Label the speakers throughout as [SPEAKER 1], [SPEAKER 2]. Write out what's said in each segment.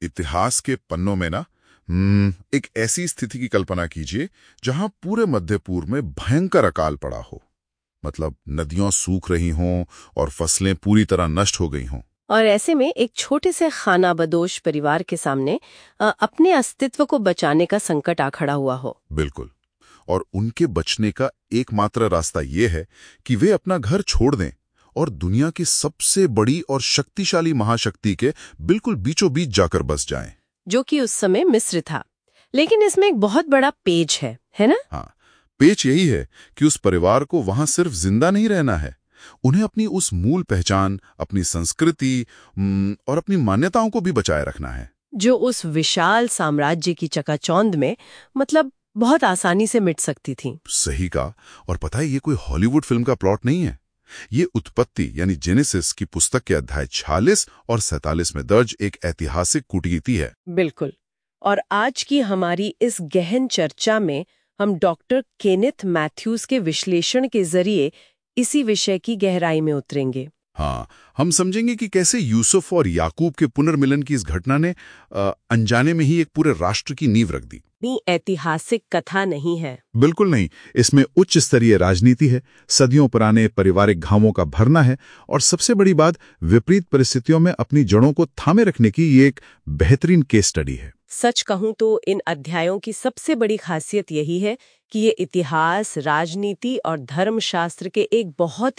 [SPEAKER 1] इतिहास के पन्नों में ना एक ऐसी स्थिति की कल्पना कीजिए जहां पूरे मध्य पूर्व में भयंकर अकाल पड़ा हो। मतलब नदियां सूख रही हों और फसलें पूरी तरह नष्ट हो गई हों।
[SPEAKER 2] और ऐसे में एक छोटे से खानाबदोश परिवार के सामने अपने अस्तित्व को बचाने का संकट आ खड़ा हुआ हो।
[SPEAKER 1] बिल्कुल। और उनके बचने का एकमात्र रास्ता ये है कि वे अपना घर छोड़ दें और दुनिया की सबसे बड़ी और शक्तिशाली महाशक्ति के बिल्कुल बीचों बीच जाकर बस जाएं।
[SPEAKER 2] जो कि उस समय मिस्र था। लेकिन इसमें एक बहुत बड़ा पेच है ना?
[SPEAKER 1] हाँ, पेच यही है कि उस परिवार को वहां सिर्फ जिंदा नहीं रहना है, उन्हें अपनी उस मूल पहचान, अपनी संस्कृति और अपनी मान्यताओं को भी बचाए रखना है,
[SPEAKER 2] जो उस विशाल साम्राज्य की चकाचौंध में मतलब बहुत आसानी से मिट सकती थी।
[SPEAKER 1] सही कहा। और पता है, ये कोई हॉलीवुड फिल्म का प्लॉट नहीं है। ये उत्पत्ति यानी जेनेसिस की पुस्तक के अध्याय 46 और 47 में दर्ज एक ऐतिहासिक कूटनीति है।
[SPEAKER 2] बिल्कुल। और आज की हमारी इस गहन चर्चा में हम डॉक्टर केनेथ मैथ्यूज के विश्लेषण के जरिए इसी विषय की गहराई में उतरेंगे।
[SPEAKER 1] हाँ, हम समझेंगे कि कैसे यूसुफ और याकूब के पुनर्मिलन की इस घटना ने अनजाने में ही एक पूरे राष्ट्र की नींव रख दी।
[SPEAKER 2] ऐतिहासिक कथा नहीं है।
[SPEAKER 3] बिल्कुल नहीं। इसमें उच्च स्तरीय राजनीति है, सदियों पुराने पारिवारिक घावों का भरना है और सबसे बड़ी बात, विपरीत परिस्थितियों में अपनी जड़ों को थामे रखने की ये एक बेहतरीन केस स्टडी है।
[SPEAKER 2] सच कहूं तो इन अध्यायों की सबसे बड़ी खासियत यही है कि ये इतिहास, राजनीति और धर्मशास्त्र के एक बहुत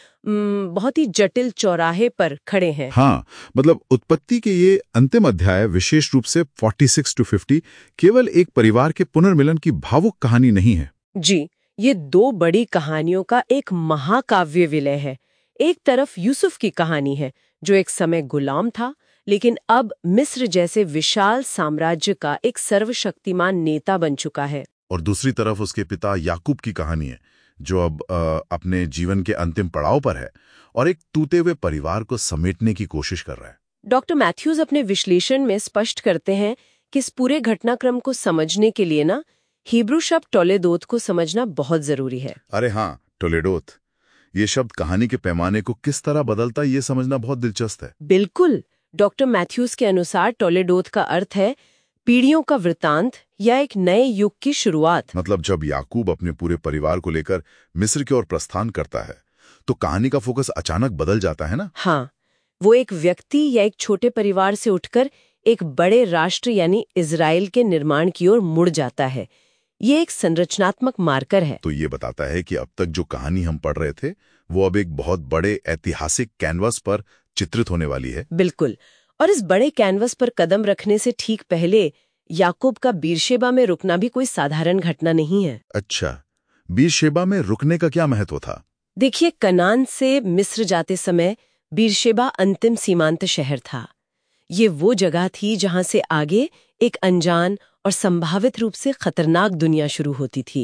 [SPEAKER 2] ही जटिल चौराहे पर खड़े हैं।
[SPEAKER 3] हाँ, मतलब उत्पत्ति के ये अंतिम अध्याय, विशेष रूप से 46 to 50, केवल एक परिवार के पुनर्मिलन की भावुक कहानी नहीं है।
[SPEAKER 2] जी, ये दो बड़ी कहानियों का एक महाकाव्य विलय है। एक तरफ यूसुफ की कहानी है, जो एक समय गुलाम था, लेकिन अब मिस्र जैसे विशाल साम्राज्य का एक सर्वशक्तिमान नेता बन चुका है।
[SPEAKER 1] और दूसरी तरफ उसके पिता याकूब की कहानी है, जो अब अपने जीवन के अंतिम पड़ाव पर है और एक टूटे हुए परिवार को समेटने की कोशिश कर रहा है।
[SPEAKER 2] डॉक्टर मैथ्यूज अपने विश्लेषण में स्पष्ट करते हैं कि इस पूरे घटनाक्रम को समझने के लिए ना हिब्रू शब्द टोलेदोत को समझना बहुत जरूरी है।
[SPEAKER 1] अरे हाँ, टोलेडोत, ये शब्द कहानी के पैमाने को किस तरह बदलता है, ये समझना बहुत दिलचस्प है।
[SPEAKER 2] बिल्कुल। डॉक्टर मैथ्यूज के अनुसार टोलेडोत का अर्थ है पीढ़ियों का वृतांत या एक नए युग की शुरुआत।
[SPEAKER 1] मतलब जब याकूब अपने पूरे परिवार को लेकर मिस्र की ओर प्रस्थान करता है, तो कहानी का फोकस अचानक बदल जाता है ना?
[SPEAKER 2] हाँ, वो एक व्यक्ति या एक छोटे परिवार से उठकर एक बड़े राष्ट्र यानी इजराइल के निर्माण की ओर मुड़ जाता है। ये एक संरचनात्मक मार्कर है।
[SPEAKER 1] तो ये बताता है कि अब तक जो कहानी हम पढ़ रहे थे, वो अब एक बहुत बड़े ऐतिहासिक कैनवास पर चित्रित होने वाली है।
[SPEAKER 2] बिल्कुल। और इस बड़े कैनवस पर कदम रखने से ठीक पहले याकूब का बीरशेबा में रुकना भी कोई साधारण घटना नहीं है।
[SPEAKER 1] अच्छा, बीरशेबा में रुकने का क्या महत्व था?
[SPEAKER 2] देखिए, कनान से मिस्र जाते समय बीरशेबा अंतिम सीमांत शहर था। ये वो जगह थी जहां से आगे एक अनजान और संभावित रूप से खतरनाक दुनिया शुरू होती थी।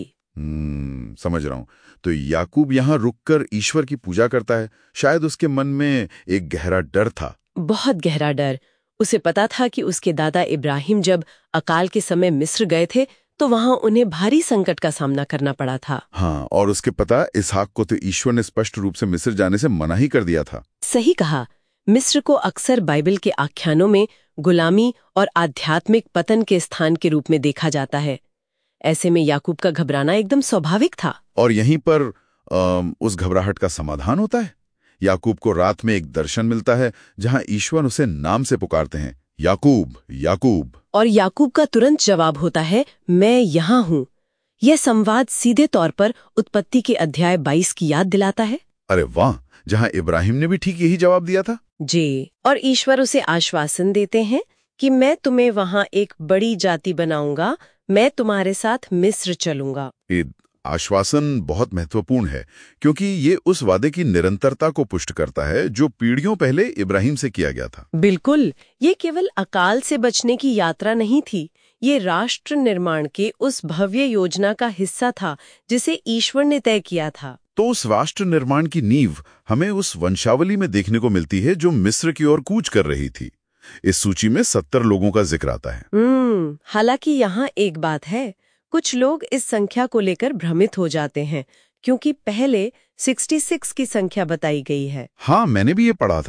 [SPEAKER 1] समझ रहा हूं। तो याकूब यहाँ रुककर ईश्वर की पूजा करता है। शायद उसके मन में एक गहरा डर था,
[SPEAKER 2] बहुत गहरा डर। उसे पता था कि उसके दादा इब्राहिम जब अकाल के समय मिस्र गए थे, तो वहां उन्हें भारी संकट का सामना करना पड़ा था।
[SPEAKER 1] हाँ, और उसके पिता इसहाक को तो ईश्वर ने स्पष्ट रूप से मिस्र जाने से मना ही कर दिया था।
[SPEAKER 2] सही कहा। मिस्र को अक्सर बाइबल के आख्यानों में गुलामी और आध्यात्मिक पतन के स्थान के रूप में देखा जाता है। ऐसे में याकूब का घबराना एकदम स्वाभाविक था।
[SPEAKER 1] और यहीं पर उस घबराहट का समाधान होता है। याकूब को रात में एक दर्शन मिलता है, जहां ईश्वर उसे नाम से पुकारते हैं, याकूब, याकूब। और
[SPEAKER 2] याकूब का तुरंत जवाब होता है, मैं यहाँ हूँ। यह संवाद सीधे तौर पर उत्पत्ति के अध्याय 22 की याद दिलाता है।
[SPEAKER 1] अरे वाह, जहां इब्राहिम ने भी ठीक यही जवाब दिया था।
[SPEAKER 2] जी, और ईश्वर उसे आश्वासन देते हैं कि मैं तुम्हें वहां एक बड़ी जाति बनाऊंगा, मैं तुम्हारे साथ मिस्र चलूंगा।
[SPEAKER 1] आश्वासन बहुत महत्वपूर्ण है, क्योंकि ये उस वादे की निरंतरता को पुष्ट करता है जो पीढ़ियों पहले इब्राहिम से किया गया था।
[SPEAKER 2] बिल्कुल, ये केवल अकाल से बचने की यात्रा नहीं थी, ये राष्ट्र निर्माण के उस भव्य योजना का हिस्सा था जिसे ईश्वर ने तय किया था।
[SPEAKER 1] तो उस राष्ट्र निर्माण की नींव हमें उस वंशावली में देखने को मिलती है जो मिस्र की ओर कूच कर रही थी। इस सूची में 70 लोगों का जिक्र आता है।
[SPEAKER 2] हालांकि यहाँ एक बात है, कुछ लोग इस संख्या को लेकर भ्रमित हो जाते हैं, क्योंकि पहले 66 की संख्या बताई गई है।
[SPEAKER 1] हाँ, मैंने भी ये पढ़ा था।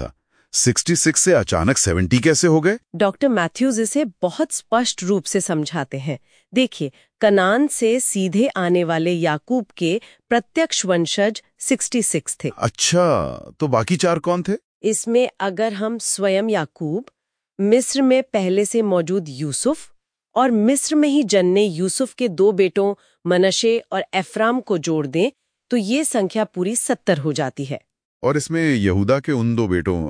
[SPEAKER 1] 66 से अचानक 70 कैसे हो गए?
[SPEAKER 2] डॉक्टर मैथ्यूज इसे बहुत स्पष्ट रूप से समझाते हैं। देखिए, कनान से सीधे आने वाले याकूब के प्रत्यक्ष वंशज 66 थे।
[SPEAKER 1] अच्छा, तो बाकी 4 कौन थे?
[SPEAKER 2] इसमें अगर हम स्वयं याकूब, मिस्र में पहले से मौजूद यूसुफ और मिस्र में ही जन्मे यूसुफ के 2 बेटों मनशे और एफ्राम को जोड़ दें तो ये संख्या पूरी 70 हो जाती है।
[SPEAKER 1] और इसमें यहूदा के उन 2 बेटों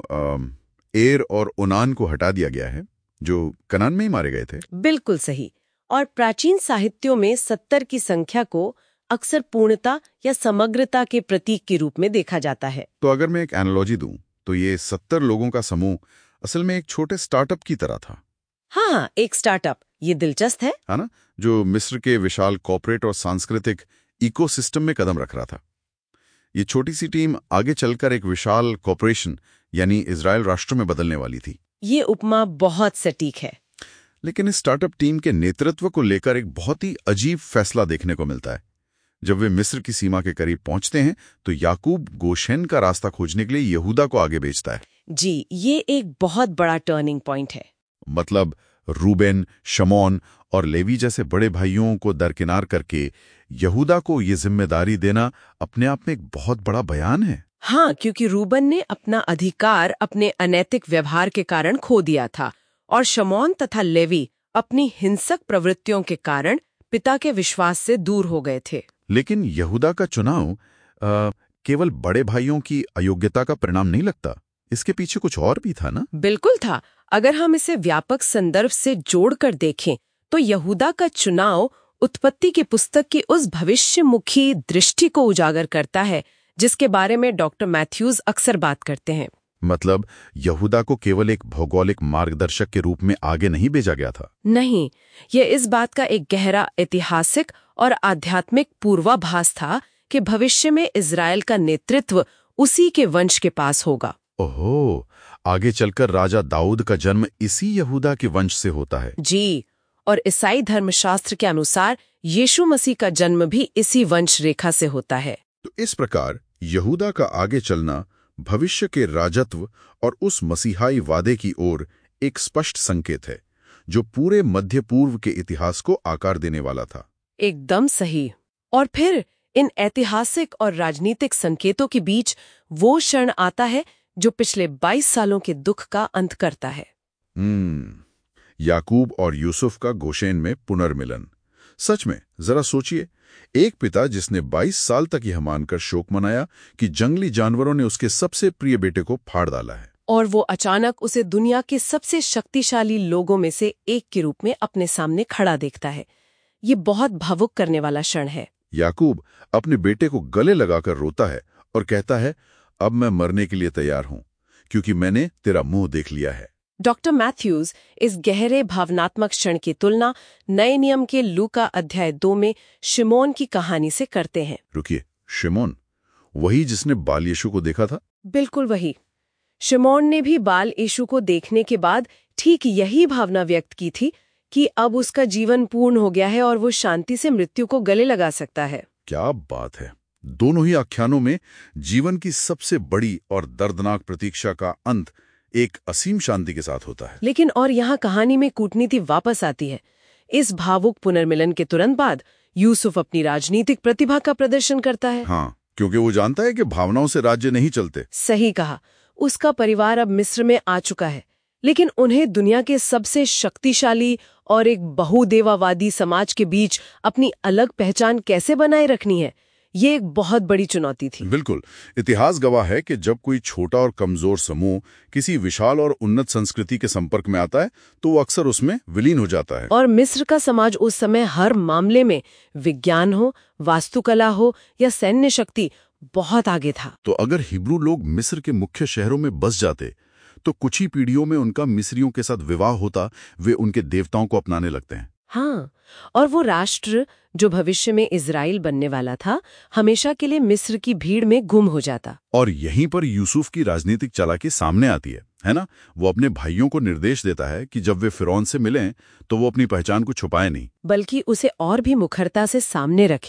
[SPEAKER 1] एर और ओनान को हटा दिया गया है, जो कनान में ही मारे गए थे।
[SPEAKER 2] बिल्कुल सही। और प्राचीन साहित्यों में 70 की संख्या को अक्सर पूर्णता या समग्रता के प्रतीक के रूप में देखा जाता है।
[SPEAKER 1] तो अगर मैं एक एनालॉजी दूं, तो ये 70 लोगों का समूह असल में एक छोटे स्टार्टअप की तरह था।
[SPEAKER 2] हाँ, एक स्टार्टअप। ये दिलचस्प है
[SPEAKER 1] ना? जो मिस्र के विशाल कॉर्पोरेट और सांस्कृतिक इकोसिस्टम में कदम रख रहा था। ये छोटी सी टीम आगे चलकर एक विशाल कॉर्पोरेशन यानी इजराइल राष्ट्र में बदलने वाली थी।
[SPEAKER 2] ये उपमा बहुत सटीक है।
[SPEAKER 1] लेकिन इस स्टार्टअप टीम के नेतृत्व को लेकर एक बहुत ही अजीब फैसला देखने को मिलता है। जब वे मिस्र की सीमा के करीब पहुंचते हैं तो याकूब गोशेन का रास्ता खोजने के लिए यहूदा को आगे भेजता है।
[SPEAKER 2] जी, ये एक बहुत बड़ा टर्निंग पॉइंट है।
[SPEAKER 1] मतलब रूबेन, शमौन और लेवी जैसे बड़े भाइयों को दरकिनार करके यहूदा को ये जिम्मेदारी देना अपने आप में एक बहुत बड़ा बयान है।
[SPEAKER 2] हाँ, क्योंकि रूबन ने अपना अधिकार अपने अनैतिक व्यवहार के कारण खो दिया था और शमौन तथा लेवी अपनी हिंसक प्रवृत्तियों के कारण पिता के विश्वास से दूर हो गए थे।
[SPEAKER 1] लेकिन यहूदा का चुनाव केवल बड़े भाइयों की अयोग्यता का परिणाम नहीं लगता, इसके पीछे कुछ और भी था ना?
[SPEAKER 2] बिल्कुल था। अगर हम इसे व्यापक संदर्भ से जोड़कर देखें तो यहूदा का चुनाव उत्पत्ति की पुस्तक की उस भविष्यमुखी दृष्टि को उजागर करता है जिसके बारे में डॉक्टर मैथ्यूज अक्सर बात करते हैं।
[SPEAKER 1] मतलब यहूदा को केवल एक भौगोलिक मार्गदर्शक के रूप में आगे नहीं भेजा गया था।
[SPEAKER 2] नहीं, यह इस बात का एक गहरा ऐतिहासिक और आध्यात्मिक पूर्वाभास था कि भविष्य में इजराइल का नेतृत्व उसी के वंश के पास होगा।
[SPEAKER 1] ओहो, आगे चलकर राजा दाऊद का जन्म इसी यहूदा के वंश से होता है।
[SPEAKER 2] जी, और ईसाई धर्मशास्त्र के अनुसार यीशु मसीह का जन्म भी इसी वंश रेखा से होता है।
[SPEAKER 1] तो इस प्रकार यहूदा का आगे चलना भविष्य के राजत्व और उस मसीहाई वादे की ओर एक स्पष्ट संकेत है जो पूरे मध्य पूर्व के इतिहास को आकार देने वाला था।
[SPEAKER 2] एकदम सही। और फिर इन ऐतिहासिक और राजनीतिक संकेतों के बीच वो क्षण आता है जो पिछले 22 सालों के दुख का अंत करता है।
[SPEAKER 1] याकूब और यूसुफ का गोशेन में पुनर्मिलन। सच में जरा सोचिए, एक पिता जिसने 22 साल तक यह मानकर शोक मनाया कि जंगली जानवरों ने उसके सबसे प्रिय बेटे को फाड़ डाला है,
[SPEAKER 2] और वो अचानक उसे दुनिया के सबसे शक्तिशाली लोगों में से एक के रूप में अपने सामने खड़ा देखता है। ये बहुत भावुक करने वाला क्षण है।
[SPEAKER 1] याकूब अपने बेटे को गले लगाकर रोता है और कहता है, अब मैं मरने के लिए तैयार हूं क्योंकि मैंने तेरा मुंह देख लिया है।
[SPEAKER 2] डॉक्टर मैथ्यूज इस गहरे भावनात्मक क्षण की तुलना नए नियम के लूका अध्याय 2 में शिमोन की कहानी से करते हैं।
[SPEAKER 1] रुकिए, शिमोन वही जिसने बाल यीशु को देखा था?
[SPEAKER 2] बिल्कुल वही। शिमोन ने भी बाल यीशु को देखने के बाद ठीक यही भावना व्यक्त की थी कि अब उसका जीवन पूर्ण हो गया है और वो शांति से मृत्यु को गले लगा सकता है।
[SPEAKER 1] क्या बात है! दोनों ही आख्यानों में जीवन की सबसे बड़ी और दर्दनाक प्रतीक्षा का अंत एक असीम शांति के साथ होता है।
[SPEAKER 2] लेकिन और यहाँ कहानी में कूटनीति वापस आती है। इस भावुक पुनर्मिलन के तुरंत बाद यूसुफ अपनी राजनीतिक प्रतिभा का प्रदर्शन करता है।
[SPEAKER 1] हाँ, क्योंकि वो जानता है कि भावनाओं से राज्य नहीं चलते।
[SPEAKER 2] सही कहा। उसका परिवार अब मिस्र में आ चुका है, लेकिन उन्हें दुनिया के सबसे शक्तिशाली और एक बहुदेवावादी समाज के बीच अपनी अलग पहचान कैसे बनाए रखनी है, ये एक बहुत बड़ी चुनौती थी।
[SPEAKER 1] बिल्कुल। इतिहास गवाह है कि जब कोई छोटा और कमजोर समूह किसी विशाल और उन्नत संस्कृति के संपर्क में आता है तो वो अक्सर उसमें विलीन हो जाता है।
[SPEAKER 2] और मिस्र का समाज उस समय हर मामले में, विज्ञान हो, वास्तुकला हो या सैन्य शक्ति, बहुत आगे था।
[SPEAKER 1] तो अगर हिब्रू लोग मिस्र के मुख्य शहरों में बस जाते तो कुछ ही पीढ़ियों में उनका मिस्रियों के साथ विवाह होता, वे उनके देवताओं को अपनाने लगते हैं।
[SPEAKER 2] हाँ, और वो राष्ट्र जो भविष्य में इजराइल बनने वाला था, हमेशा के लिए मिस्र की भीड़ में गुम हो जाता।
[SPEAKER 1] और यहीं पर यूसुफ की राजनीतिक चालाकी सामने आती है ना? वो अपने भाइयों को निर्देश देता है कि जब वे फिरौन से मिलें तो वो अपनी पहचान को छुपाए नहीं,
[SPEAKER 2] बल्कि उसे और भी मुखरता से सामने रखे।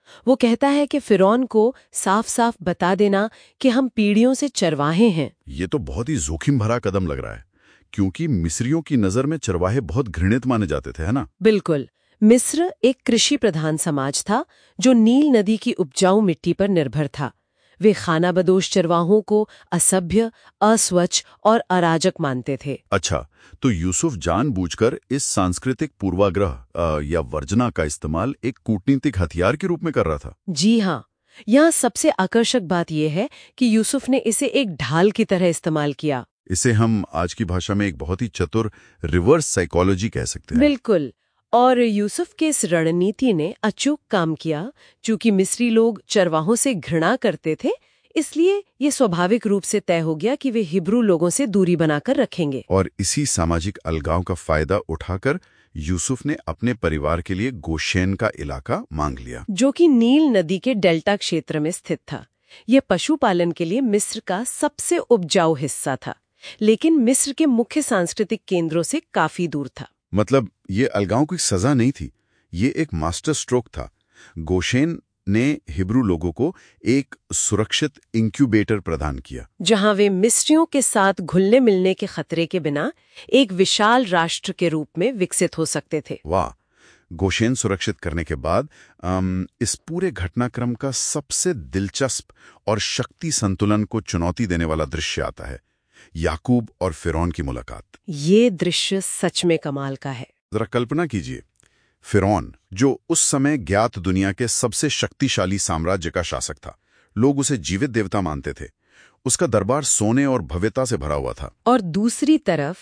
[SPEAKER 2] वो कहता है कि फिरौन को साफ साफ बता देना कि हम पीढ़ियों से चरवाहे हैं।
[SPEAKER 1] ये तो बहुत ही जोखिम भरा कदम लग रहा है, क्योंकि मिस्रियों की नजर में चरवाहे बहुत घृणित माने जाते थे, है ना?
[SPEAKER 2] बिल्कुल। मिस्र एक कृषि प्रधान समाज था जो नील नदी की उपजाऊ मिट्टी पर निर्भर था। वे खानाबदोश चरवाहों को असभ्य, अस्वच्छ और अराजक मानते थे।
[SPEAKER 1] अच्छा, तो यूसुफ जानबूझकर इस सांस्कृतिक पूर्वाग्रह या वर्जना का इस्तेमाल एक कूटनीतिक हथियार के रूप में कर रहा था।
[SPEAKER 2] जी हाँ, यहाँ सबसे आकर्षक बात यह है कि यूसुफ ने इसे एक ढाल की तरह इस्तेमाल किया।
[SPEAKER 1] इसे हम आज की भाषा में एक बहुत ही चतुर रिवर्स साइकोलॉजी कह सकते हैं।
[SPEAKER 2] बिल्कुल। और यूसुफ के इस रणनीति ने अचूक काम किया। चूंकि मिस्री लोग चरवाहों से घृणा करते थे, इसलिए ये स्वाभाविक रूप से तय हो गया कि वे हिब्रू लोगों से दूरी बनाकर रखेंगे।
[SPEAKER 1] और इसी सामाजिक अलगाव का फायदा उठाकर यूसुफ ने अपने परिवार के लिए गोशेन का इलाका मांग लिया,
[SPEAKER 2] जो कि नील नदी के डेल्टा क्षेत्र में स्थित था। यह पशुपालन के लिए मिस्र का सबसे उपजाऊ हिस्सा था, लेकिन मिस्र के मुख्य सांस्कृतिक केंद्रों से काफी दूर था।
[SPEAKER 1] मतलब ये अलगाव कोई सजा नहीं थी, ये एक मास्टर स्ट्रोक था। गोशेन ने हिब्रू लोगों को एक सुरक्षित इंक्यूबेटर प्रदान किया,
[SPEAKER 2] जहां वे मिस्रियों के साथ घुलने मिलने के खतरे के बिना एक विशाल राष्ट्र के रूप में विकसित हो सकते थे।
[SPEAKER 1] वाह! गोशेन सुरक्षित करने के बाद इस पूरे घटनाक्रम का सबसे दिलचस्प और शक्ति संतुलन को चुनौती देने वाला दृश्य आता है, याकूब और फिरौन की मुलाकात।
[SPEAKER 2] ये दृश्य सच में कमाल का है।
[SPEAKER 1] जरा कल्पना कीजिए, फिरौन जो उस समय ज्ञात दुनिया के सबसे शक्तिशाली साम्राज्य का शासक था, लोग उसे जीवित देवता मानते थे, उसका दरबार सोने और भव्यता से भरा हुआ था।
[SPEAKER 2] और दूसरी तरफ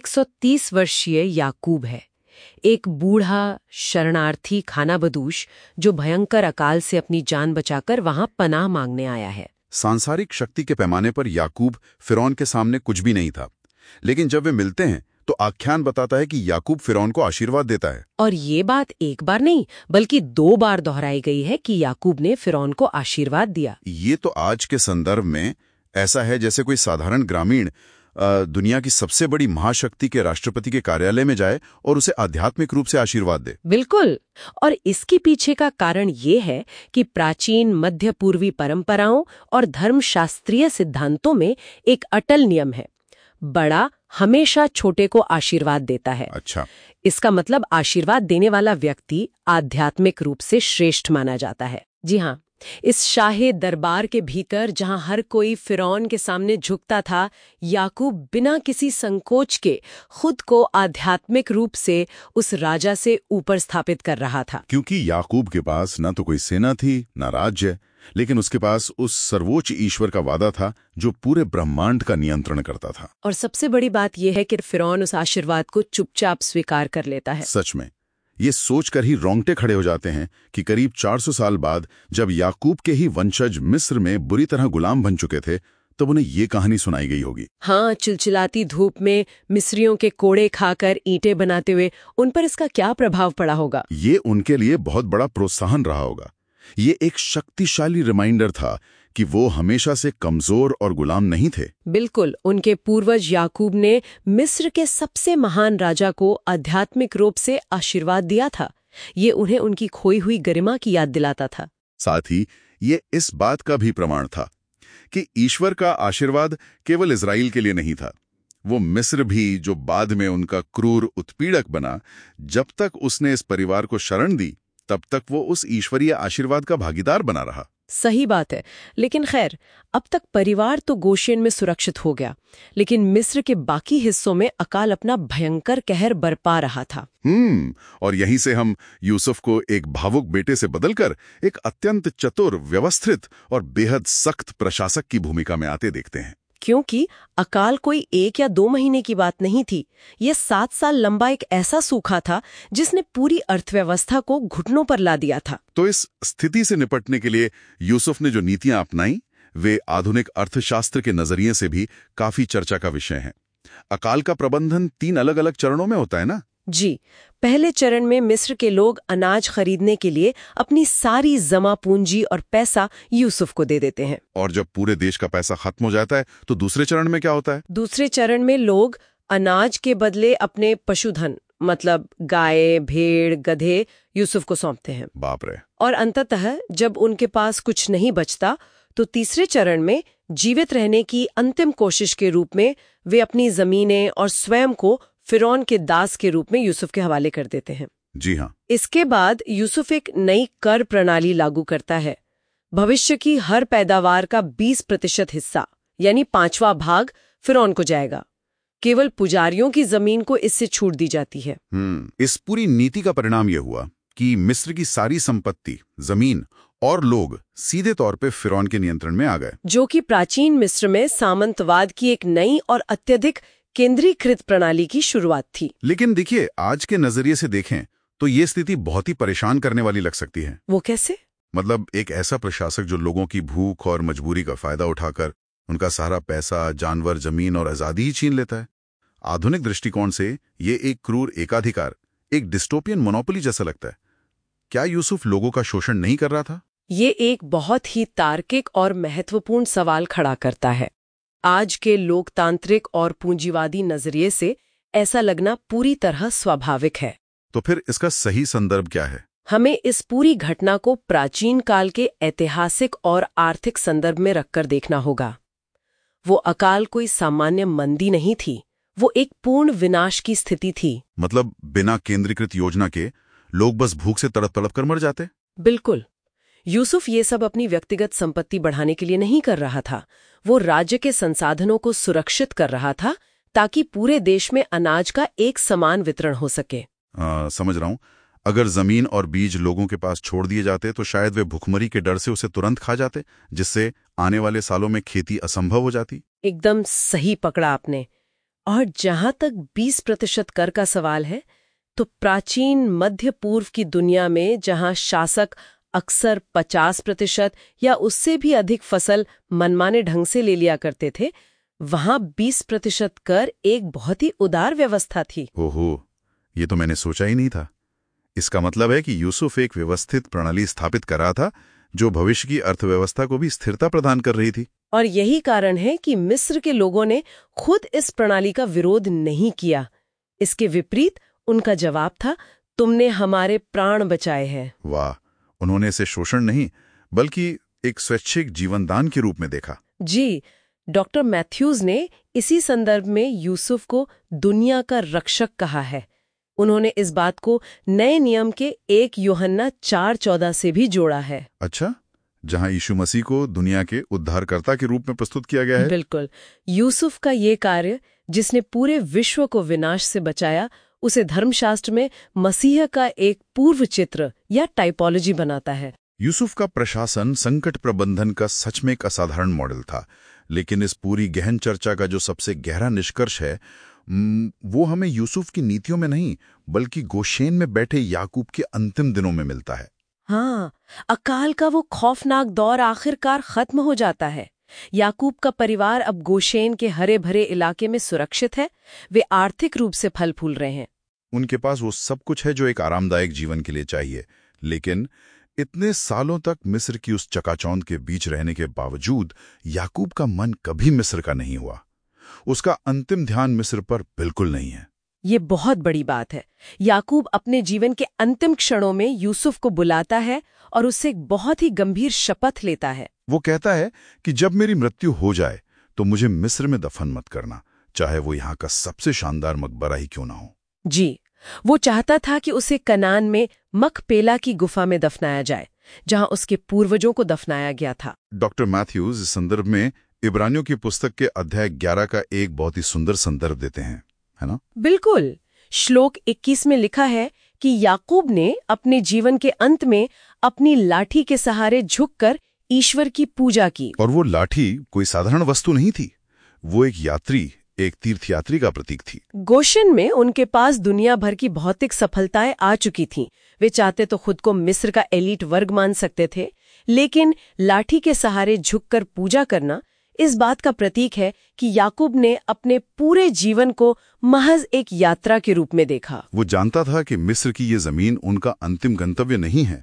[SPEAKER 2] 130 वर्षीय याकूब है, एक बूढ़ा शरणार्थी खानाबदोश जो भयंकर अकाल से अपनी जान बचाकर वहां पनाह मांगने आया है।
[SPEAKER 1] सांसारिक शक्ति के पैमाने पर याकूब फिरौन के सामने कुछ भी नहीं था, लेकिन जब वे मिलते हैं तो आख्यान बताता है कि याकूब फिरौन को आशीर्वाद देता है।
[SPEAKER 2] और ये बात एक बार नहीं बल्कि 2 बार दोहराई गई है कि याकूब ने फिरौन को आशीर्वाद दिया।
[SPEAKER 1] ये तो आज के संदर्भ में ऐसा है जैसे कोई साधारण ग्रामीण दुनिया की सबसे बड़ी महाशक्ति के राष्ट्रपति के कार्यालय में जाए और उसे आध्यात्मिक रूप से आशीर्वाद दे।
[SPEAKER 2] बिल्कुल। और इसके पीछे का कारण ये है कि प्राचीन मध्य पूर्वी परंपराओं और धर्मशास्त्रीय सिद्धांतों में एक अटल नियम है, बड़ा हमेशा छोटे को आशीर्वाद देता है।
[SPEAKER 1] अच्छा,
[SPEAKER 2] इसका मतलब आशीर्वाद देने वाला व्यक्ति आध्यात्मिक रूप से श्रेष्ठ माना जाता है। जी हाँ, इस शाही दरबार के भीतर जहां हर कोई फिरौन के सामने झुकता था, याकूब बिना किसी संकोच के खुद को आध्यात्मिक रूप से उस राजा से ऊपर स्थापित कर रहा था।
[SPEAKER 1] क्योंकि याकूब के पास न तो कोई सेना थी न राज्य, लेकिन उसके पास उस सर्वोच्च ईश्वर का वादा था जो पूरे ब्रह्मांड का नियंत्रण करता था।
[SPEAKER 2] और सबसे बड़ी बात यह है कि फिरौन उस आशीर्वाद को चुपचाप स्वीकार कर लेता है।
[SPEAKER 1] सच में ये सोचकर ही रोंगटे खड़े हो जाते हैं कि करीब 400 साल बाद जब याकूब के ही वंशज मिस्र में बुरी तरह गुलाम बन चुके थे, तब उन्हें ये कहानी सुनाई गई होगी।
[SPEAKER 2] हाँ, चिलचिलाती धूप में मिस्रियों के कोड़े खाकर ईंटें बनाते हुए उन पर इसका क्या प्रभाव पड़ा होगा।
[SPEAKER 1] ये उनके लिए बहुत बड़ा प्रोत्साहन रहा होगा। ये एक शक्तिशाली रिमाइंडर था कि वो हमेशा से कमजोर और गुलाम नहीं थे।
[SPEAKER 2] बिल्कुल, उनके पूर्वज याकूब ने मिस्र के सबसे महान राजा को आध्यात्मिक रूप से आशीर्वाद दिया था। ये उन्हें उनकी खोई हुई गरिमा की याद दिलाता था।
[SPEAKER 1] साथ ही ये इस बात का भी प्रमाण था कि ईश्वर का आशीर्वाद केवल इजराइल के लिए नहीं था। वो मिस्र भी, जो बाद में उनका क्रूर उत्पीड़क बना, जब तक उसने इस परिवार को शरण दी तब तक वो उस ईश्वरीय आशीर्वाद का भागीदार बना रहा।
[SPEAKER 2] सही बात है। लेकिन खैर, अब तक परिवार तो गोशेन में सुरक्षित हो गया, लेकिन मिस्र के बाकी हिस्सों में अकाल अपना भयंकर कहर बरपा रहा था।
[SPEAKER 1] और यहीं से हम यूसुफ को एक भावुक बेटे से बदलकर एक अत्यंत चतुर, व्यवस्थित और बेहद सख्त प्रशासक की भूमिका में आते देखते हैं।
[SPEAKER 2] क्योंकि अकाल कोई 1 या 2 महीने की बात नहीं थी। ये 7 साल लंबा एक ऐसा सूखा था जिसने पूरी अर्थव्यवस्था को घुटनों पर ला दिया था।
[SPEAKER 1] तो इस स्थिति से निपटने के लिए यूसुफ ने जो नीतियां अपनाई, वे आधुनिक अर्थशास्त्र के नजरिए से भी काफी चर्चा का विषय हैं। अकाल का प्रबंधन 3 अलग-अलग चरणों में होता है ना?
[SPEAKER 2] जी, पहले चरण में मिस्र के लोग अनाज खरीदने के लिए अपनी सारी जमा पूंजी और पैसा यूसुफ को दे देते हैं।
[SPEAKER 1] और जब पूरे देश का पैसा खत्म हो जाता है तो दूसरे चरण में क्या होता है?
[SPEAKER 2] दूसरे चरण में लोग अनाज के बदले अपने पशुधन मतलब गाय, भेड़, गधे यूसुफ को सौंपते हैं।
[SPEAKER 1] बाप रे।
[SPEAKER 2] और अंततः जब उनके पास कुछ नहीं बचता तो तीसरे चरण में जीवित रहने की अंतिम कोशिश के रूप में वे अपनी जमीनें और स्वयं को फिरौन के दास के रूप में यूसुफ के हवाले कर देते हैं।
[SPEAKER 1] जी हाँ।
[SPEAKER 2] इसके बाद यूसुफ एक नई कर प्रणाली लागू करता है। भविष्य की हर पैदावार का 20% हिस्सा यानी 5वां भाग फिरौन को जाएगा। केवल पुजारियों की जमीन को इससे छूट दी जाती है।
[SPEAKER 1] इस पूरी नीति का परिणाम यह हुआ कि मिस्र की सारी संपत्ति, जमीन और लोग सीधे तौर पे फिरौन के नियंत्रण में आ गए,
[SPEAKER 2] जो कि प्राचीन मिस्र में सामंतवाद की एक नई और अत्यधिक केंद्रीकृत प्रणाली की शुरुआत थी।
[SPEAKER 1] लेकिन देखिए, आज के नजरिए से देखें तो ये स्थिति बहुत ही परेशान करने वाली लग सकती है।
[SPEAKER 2] वो कैसे?
[SPEAKER 1] मतलब एक ऐसा प्रशासक जो लोगों की भूख और मजबूरी का फायदा उठाकर उनका सारा पैसा, जानवर, जमीन और आजादी ही छीन लेता है। आधुनिक दृष्टिकोण से ये एक क्रूर एकाधिकार, एक डिस्टोपियन मोनोपोली जैसा लगता है। क्या यूसुफ लोगों का शोषण नहीं कर रहा था?
[SPEAKER 2] ये एक बहुत ही तार्किक और महत्वपूर्ण सवाल खड़ा करता है। आज के लोकतांत्रिक और पूंजीवादी नजरिए से ऐसा लगना पूरी तरह स्वाभाविक है।
[SPEAKER 1] तो फिर इसका सही संदर्भ क्या है?
[SPEAKER 2] हमें इस पूरी घटना को प्राचीन काल के ऐतिहासिक और आर्थिक संदर्भ में रखकर देखना होगा। वो अकाल कोई सामान्य मंदी नहीं थी, वो एक पूर्ण विनाश की स्थिति थी।
[SPEAKER 1] मतलब बिना केंद्रीकृत योजना के लोग बस भूख से तड़प तड़प कर मर जाते?
[SPEAKER 2] बिल्कुल। यूसुफ ये सब अपनी व्यक्तिगत संपत्ति बढ़ाने के लिए नहीं कर रहा था। वो राज्य के संसाधनों को सुरक्षित कर रहा था ताकि पूरे देश में अनाज का एक समान वितरण हो सके।
[SPEAKER 1] समझ रहा हूं। अगर जमीन और बीज लोगों के पास छोड़ दिए जाते तो शायद वे भुखमरी के डर से उसे तुरंत खा जाते, जिससे आने वाले सालों में खेती असंभव हो जाती।
[SPEAKER 2] एकदम सही पकड़ा आपने। और जहां तक 20% कर का सवाल है, तो प्राचीन मध्य पूर्व की दुनिया में जहां शासक अक्सर 50% या उससे भी अधिक फसल मनमाने ढंग से ले लिया करते थे, वहां 20% कर एक बहुत ही उदार व्यवस्था थी।
[SPEAKER 1] ओहो, ये तो मैंने सोचा ही नहीं था। इसका मतलब है कि यूसुफ एक व्यवस्थित प्रणाली स्थापित कर रहा था जो भविष्य की अर्थव्यवस्था को भी स्थिरता प्रदान कर रही थी।
[SPEAKER 2] और यही कारण है कि मिस्र के लोगों ने खुद इस प्रणाली का विरोध नहीं किया। इसके विपरीत उनका जवाब था, तुमने हमारे प्राण बचाए हैं।
[SPEAKER 1] वाह, उन्होंने इसे शोषण नहीं बल्कि एक स्वैच्छिक जीवनदान के रूप में देखा।
[SPEAKER 2] जी, डॉक्टर मैथ्यूज ने इसी संदर्भ में यूसुफ को दुनिया का रक्षक कहा है। उन्होंने इस बात को नए नियम के 1 यूहन्ना 4:14 से भी जोड़ा है।
[SPEAKER 1] अच्छा, जहां यीशु मसीह को दुनिया के उद्धारकर्ता के रूप में प्रस्तुत किया गया है।
[SPEAKER 2] बिल्कुल। यूसुफ का ये कार्य, जिसने पूरे विश्व को विनाश से बचाया, उसे धर्मशास्त्र में मसीह का एक पूर्व चित्र या टाइपोलॉजी बनाता है।
[SPEAKER 1] यूसुफ का प्रशासन संकट प्रबंधन का सच में एक असाधारण मॉडल था, लेकिन इस पूरी गहन चर्चा का जो सबसे गहरा निष्कर्ष है वो हमें यूसुफ की नीतियों में नहीं बल्कि गोशेन में बैठे याकूब के अंतिम दिनों में मिलता है।
[SPEAKER 2] हाँ, अकाल का वो खौफनाक दौर आखिरकार खत्म हो जाता है। याकूब का परिवार अब गोशेन के हरे भरे इलाके में सुरक्षित है। वे आर्थिक रूप से फल फूल रहे हैं।
[SPEAKER 1] उनके पास वो सब कुछ है जो एक आरामदायक जीवन के लिए चाहिए। लेकिन इतने सालों तक मिस्र की उस चकाचौंध के बीच रहने के बावजूद याकूब का मन कभी मिस्र का नहीं हुआ। उसका अंतिम ध्यान मिस्र पर बिल्कुल नहीं है।
[SPEAKER 2] ये बहुत बड़ी बात है। याकूब अपने जीवन के अंतिम क्षणों में यूसुफ को बुलाता है और उससे एक बहुत ही गंभीर शपथ लेता है।
[SPEAKER 1] वो कहता है कि जब मेरी मृत्यु हो जाए तो मुझे मिस्र में दफन मत करना, चाहे वो यहाँ का सबसे शानदार मकबरा ही क्यों ना हो।
[SPEAKER 2] जी, वो चाहता था कि उसे कनान में मकपेला की गुफा में दफनाया जाए, जहां उसके पूर्वजों को दफनाया गया था।
[SPEAKER 1] डॉक्टर मैथ्यूज इस संदर्भ में इब्रानियों की पुस्तक के अध्याय 11 का एक बहुत ही सुंदर संदर्भ देते हैं, है ना?
[SPEAKER 2] बिल्कुल। श्लोक 21 में लिखा है कि याकूब ने अपने जीवन के अंत में अपनी लाठी के सहारे झुककर ईश्वर की पूजा की।
[SPEAKER 1] और वो लाठी कोई साधारण वस्तु नहीं थी, वो एक तीर्थयात्री का प्रतीक थी।
[SPEAKER 2] गोशेन में उनके पास दुनिया भर की भौतिक सफलताएं आ चुकी थीं। वे चाहते तो खुद को मिस्र का एलीट वर्ग मान सकते थे, लेकिन लाठी के सहारे झुककर पूजा करना इस बात का प्रतीक है कि याकूब ने अपने पूरे जीवन को महज एक यात्रा के रूप में देखा।
[SPEAKER 1] वो जानता था कि मिस्र की ये जमीन उनका अंतिम गंतव्य नहीं है,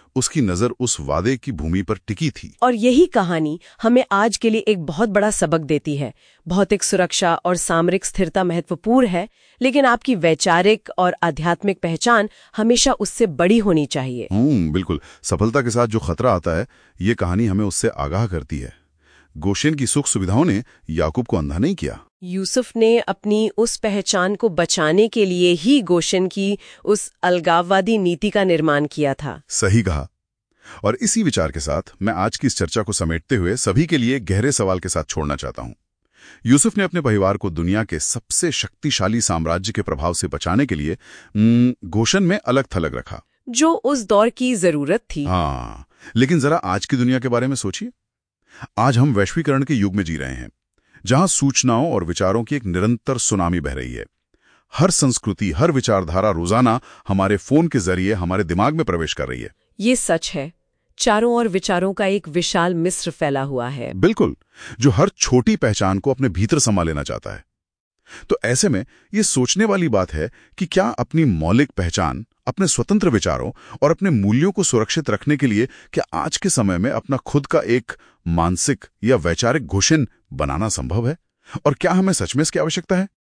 [SPEAKER 1] उसकी नजर उस वादे की भूमि पर टिकी थी।
[SPEAKER 2] और यही कहानी हमें आज के लिए एक बहुत बड़ा सबक देती है। भौतिक सुरक्षा और सामरिक स्थिरता महत्वपूर्ण है, लेकिन आपकी वैचारिक और आध्यात्मिक पहचान हमेशा उससे बड़ी होनी चाहिए।
[SPEAKER 1] बिल्कुल। सफलता के साथ जो खतरा आता है, ये कहानी हमें उससे आगाह करती है। गोशेन की सुख सुविधाओं ने याकूब को अंधा नहीं किया।
[SPEAKER 2] यूसुफ ने अपनी उस पहचान को बचाने के लिए ही गोशेन की उस अलगाववादी नीति का निर्माण किया था।
[SPEAKER 1] सही कहा। और इसी विचार के साथ मैं आज की इस चर्चा को समेटते हुए सभी के लिए गहरे सवाल के साथ छोड़ना चाहता हूं। यूसुफ ने अपने परिवार को दुनिया के सबसे शक्तिशाली साम्राज्य के प्रभाव से बचाने के लिए गोशेन में अलग थलग रखा,
[SPEAKER 2] जो उस दौर की जरूरत थी।
[SPEAKER 1] हाँ, लेकिन जरा आज की दुनिया के बारे में सोचिए। आज हम वैश्वीकरण के युग में जी रहे हैं, जहां सूचनाओं और विचारों की एक निरंतर सुनामी बह रही है। हर संस्कृति, हर विचारधारा रोजाना हमारे फोन के जरिए हमारे दिमाग में प्रवेश कर रही है।
[SPEAKER 2] ये सच है। चारों ओर विचारों का एक विशाल मिस्र फैला हुआ है।
[SPEAKER 1] बिल्कुल, जो हर छोटी पहचान को अपने भीतर समा लेना चाहता है। तो ऐसे में ये सोचने वाली बात है कि क्या अपनी मौलिक पहचान, अपने स्वतंत्र विचारों और अपने मूल्यों को सुरक्षित रखने के लिए क्या आज के समय में अपना खुद का एक मानसिक या वैचारिक गोशेन बनाना संभव है? और क्या हमें सच में इसकी आवश्यकता है?